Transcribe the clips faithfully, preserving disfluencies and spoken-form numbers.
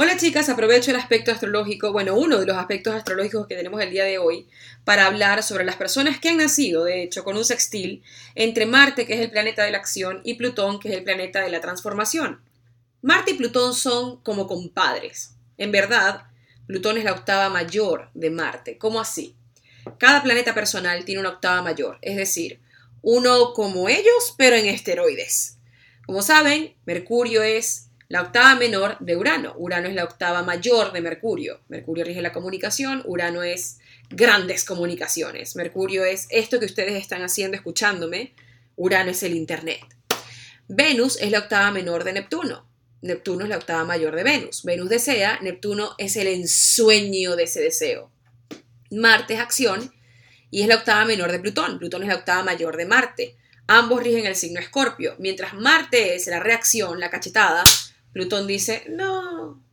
Hola chicas, aprovecho el aspecto astrológico, bueno, uno de los aspectos astrológicos que tenemos el día de hoy para hablar sobre las personas que han nacido, de hecho, con un sextil entre Marte, que es el planeta de la acción, y Plutón, que es el planeta de la transformación. Marte y Plutón son como compadres. En verdad, Plutón es la octava mayor de Marte. ¿Cómo así? Cada planeta personal tiene una octava mayor, es decir, uno como ellos, pero en esteroides. Como saben, Mercurio es la octava menor de Urano. Urano es la octava mayor de Mercurio. Mercurio rige la comunicación, Urano es grandes comunicaciones. Mercurio es esto que ustedes están haciendo escuchándome, Urano es el Internet. Venus es la octava menor de Neptuno. Neptuno es la octava mayor de Venus. Venus desea, Neptuno es el ensueño de ese deseo. Marte es acción y es la octava menor de Plutón. Plutón es la octava mayor de Marte. Ambos rigen el signo Escorpio. Mientras Marte es la reacción, la cachetada, Plutón dice, no,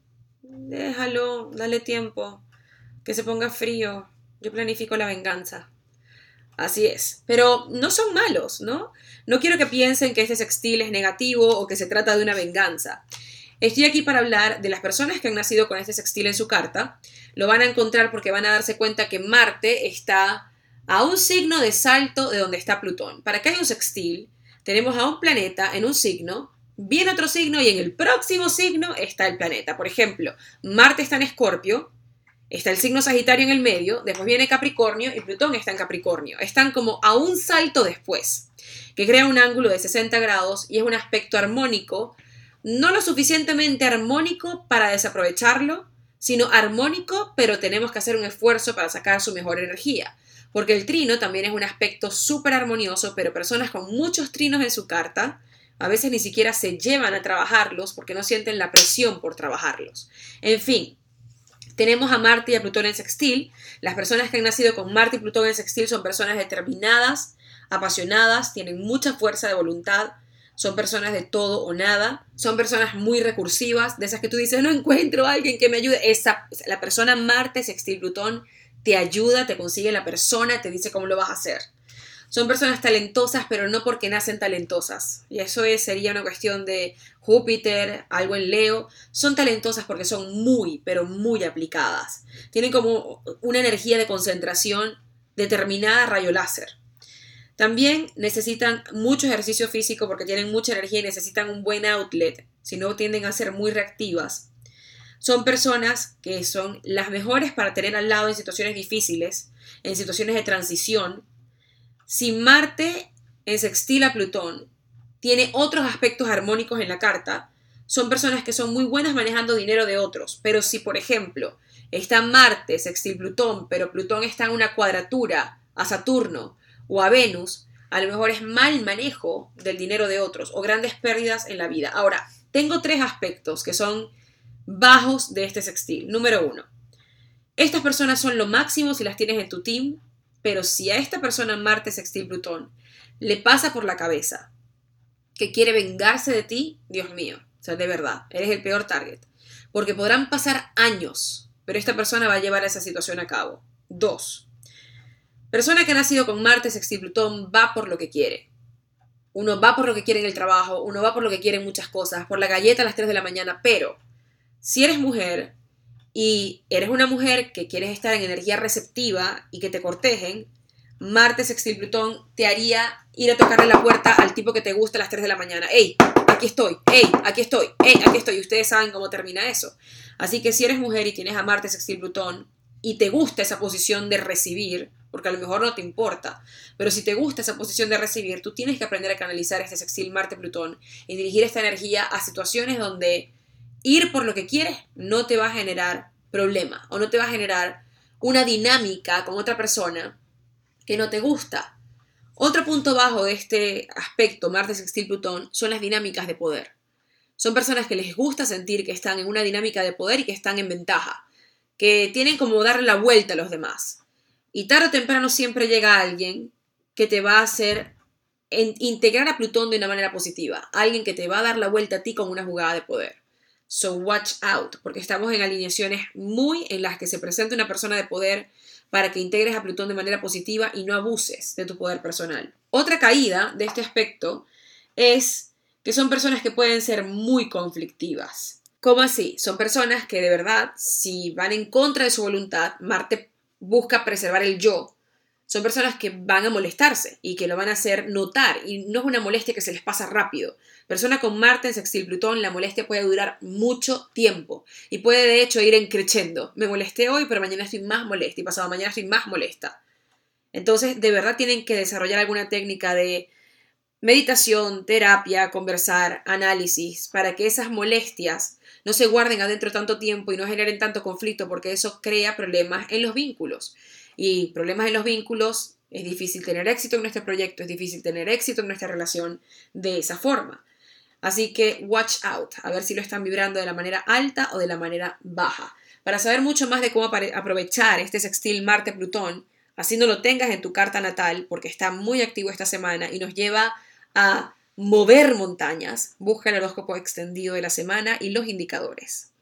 déjalo, dale tiempo, que se ponga frío, yo planifico la venganza. Así es, pero no son malos, ¿no? No quiero que piensen que este sextil es negativo o que se trata de una venganza. Estoy aquí para hablar de las personas que han nacido con este sextil en su carta. Lo van a encontrar porque van a darse cuenta que Marte está a un signo de salto de donde está Plutón. Para que haya un sextil, tenemos a un planeta en un signo, viene otro signo y en el próximo signo está el planeta. Por ejemplo, Marte está en Escorpio, está el signo Sagitario en el medio, después viene Capricornio y Plutón está en Capricornio. Están como a un salto después, que crea un ángulo de sesenta grados y es un aspecto armónico, no lo suficientemente armónico para desaprovecharlo, sino armónico, pero tenemos que hacer un esfuerzo para sacar su mejor energía. Porque el trino también es un aspecto súper armonioso, pero personas con muchos trinos en su carta a veces ni siquiera se llevan a trabajarlos porque no sienten la presión por trabajarlos. En fin, tenemos a Marte y a Plutón en sextil. Las personas que han nacido con Marte y Plutón en sextil son personas determinadas, apasionadas, tienen mucha fuerza de voluntad, son personas de todo o nada, son personas muy recursivas, de esas que tú dices, no encuentro a alguien que me ayude. Esa, la persona Marte, sextil Plutón, te ayuda, te consigue la persona, te dice cómo lo vas a hacer. Son personas talentosas, pero no porque nacen talentosas. Y eso es, sería una cuestión de Júpiter, algo en Leo. Son talentosas porque son muy, pero muy aplicadas. Tienen como una energía de concentración determinada a rayo láser. También necesitan mucho ejercicio físico porque tienen mucha energía y necesitan un buen outlet. Si no, tienden a ser muy reactivas. Son personas que son las mejores para tener al lado en situaciones difíciles, en situaciones de transición. Si Marte en sextil a Plutón tiene otros aspectos armónicos en la carta, son personas que son muy buenas manejando dinero de otros. Pero si, por ejemplo, está Marte sextil Plutón, pero Plutón está en una cuadratura a Saturno o a Venus, a lo mejor es mal manejo del dinero de otros o grandes pérdidas en la vida. Ahora, tengo tres aspectos que son bajos de este sextil. Número uno, estas personas son lo máximo si las tienes en tu team, pero si a esta persona Marte sextil Plutón le pasa por la cabeza que quiere vengarse de ti, Dios mío, o sea, de verdad, eres el peor target. Porque podrán pasar años, pero esta persona va a llevar esa situación a cabo. Dos, persona que ha nacido con Marte sextil Plutón va por lo que quiere. Uno va por lo que quiere en el trabajo, uno va por lo que quiere en muchas cosas, por la galleta a las tres de la mañana, pero si eres mujer y eres una mujer que quieres estar en energía receptiva y que te cortejen, Marte sextil Plutón te haría ir a tocarle la puerta al tipo que te gusta a las tres de la mañana. ¡Ey! Aquí estoy, ¡ey! Aquí estoy, ¡ey! Aquí estoy. Y ustedes saben cómo termina eso. Así que si eres mujer y tienes a Marte sextil Plutón y te gusta esa posición de recibir, porque a lo mejor no te importa, pero si te gusta esa posición de recibir, tú tienes que aprender a canalizar este sextil Marte-Plutón y dirigir esta energía a situaciones donde ir por lo que quieres no te va a generar problema o no te va a generar una dinámica con otra persona que no te gusta. Otro punto bajo de este aspecto, Marte sextil Plutón, son las dinámicas de poder. Son personas que les gusta sentir que están en una dinámica de poder y que están en ventaja, que tienen como darle la vuelta a los demás. Y tarde o temprano siempre llega alguien que te va a hacer integrar a Plutón de una manera positiva, alguien que te va a dar la vuelta a ti con una jugada de poder. So watch out, porque estamos en alineaciones muy en las que se presenta una persona de poder para que integres a Plutón de manera positiva y no abuses de tu poder personal. Otra caída de este aspecto es que son personas que pueden ser muy conflictivas. ¿Cómo así? Son personas que de verdad, si van en contra de su voluntad, Marte busca preservar el yo. Son personas que van a molestarse y que lo van a hacer notar. Y no es una molestia que se les pasa rápido. Persona con Marte en sextil Plutón, la molestia puede durar mucho tiempo. Y puede de hecho ir creciendo. Me molesté hoy, pero mañana estoy más molesta. Y pasado mañana estoy más molesta. Entonces, de verdad tienen que desarrollar alguna técnica de meditación, terapia, conversar, análisis, para que esas molestias no se guarden adentro tanto tiempo y no generen tanto conflicto, porque eso crea problemas en los vínculos. Y problemas en los vínculos, es difícil tener éxito en nuestro proyecto, es difícil tener éxito en nuestra relación de esa forma. Así que watch out, a ver si lo están vibrando de la manera alta o de la manera baja. Para saber mucho más de cómo aprovechar este sextil Marte-Plutón, así no lo tengas en tu carta natal, porque está muy activo esta semana y nos lleva a mover montañas, busca el horóscopo extendido de la semana y los indicadores.